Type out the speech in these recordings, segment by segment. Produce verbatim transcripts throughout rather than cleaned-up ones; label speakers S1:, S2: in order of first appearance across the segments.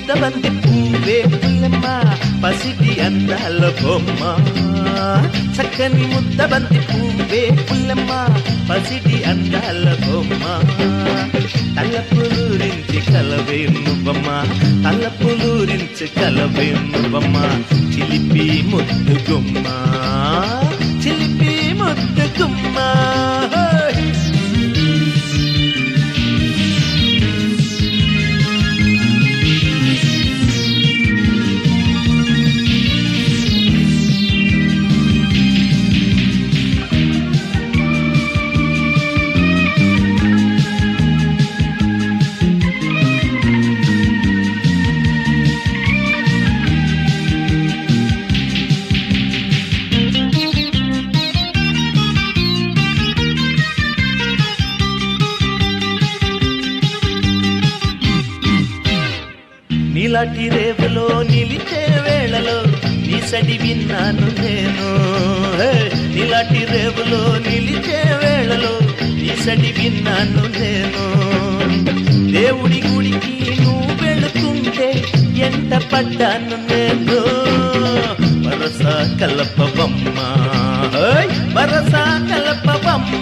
S1: ముద్దబంతి పువ్వే పుల్లమ్మ పసిటి అందాల బొమ్మ చక్కని ముద్దబంతి పువ్వే పుల్లమ్మ పసిటి అందాల బొమ్మ తలపులూరించి కలవే నువ్వమ్మ తలపులూరించి కలవే నువ్వమ్మ చిలిపి ముద్దు గుమ్మ చిలిపి ముద్దు గుమ్మ నీలాటి రేవులో నిలిచే వేళలో నీ సడి విన్నాను నేను నీలాటి రేవులో నిలిచే వేళలో నీ సడి విన్నాను నేను దేవుడి గుడికి నువ్వు వెళుతుంటే ఎంత పడ్డాను నేను వరస కలపవమ్మ వరస కలపవమ్మ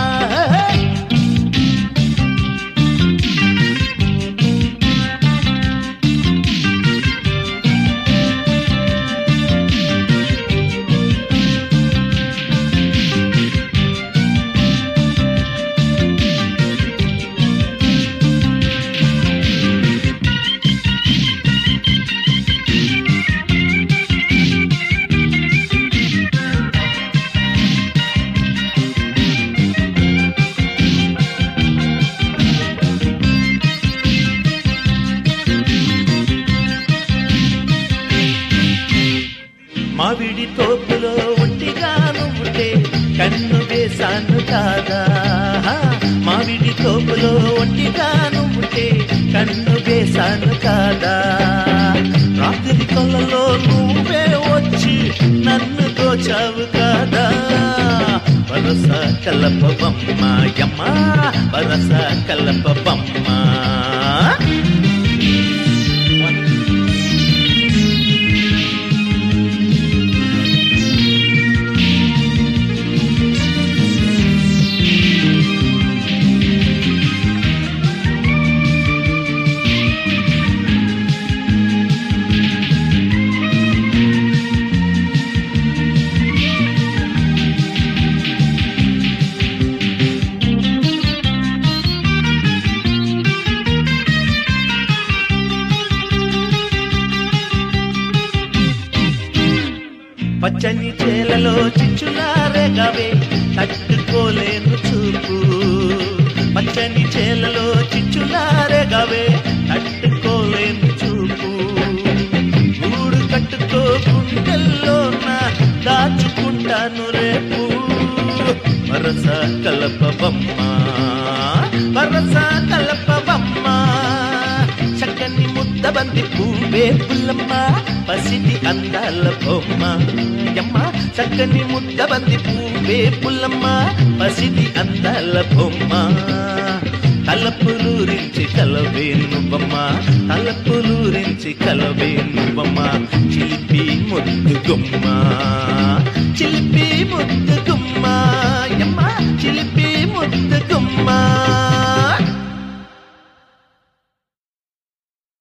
S1: మావిడి తోపులో ఒంటిగా నువ్వుంటే కన్ను వేసాను కాదా మావిడి తోపులో ఒంటిగా నువ్వుంటే కన్ను వేసాను కాదా రాత్రి కొలలో నువ్వే వచ్చి నన్ను దోచావు కాదా వరస కలపవమ్మ యమ్మ వరస కలపవమ్మ పచ్చని చేలలో చిచ్చులారేగవే తట్టుకోలేను చూపు పచ్చని చేలలో చిచ్చులారేగవే తట్టుకోలేను చూపు మూడు కట్టుతో గుండెల్లో నా దాచుకుంటాను రేపు వరస కలపవమ్మ వరస కలపవమ్మ చక్కని ముద్దబంతి పువ్వే పుల్లమ్మ పసిటి అందాల బొమ్మ యమ్మ చక్కని ముద్దబంతి పువ్వే పుల్లమ్మ పసిటి అందాల బొమ్మ తలపులూరించి కలవే నువ్వమ్మ తలపులూరించి కలవే నువ్వమ్మ చిలిపి ముద్దు గుమ్మ చిలిపి ముద్దు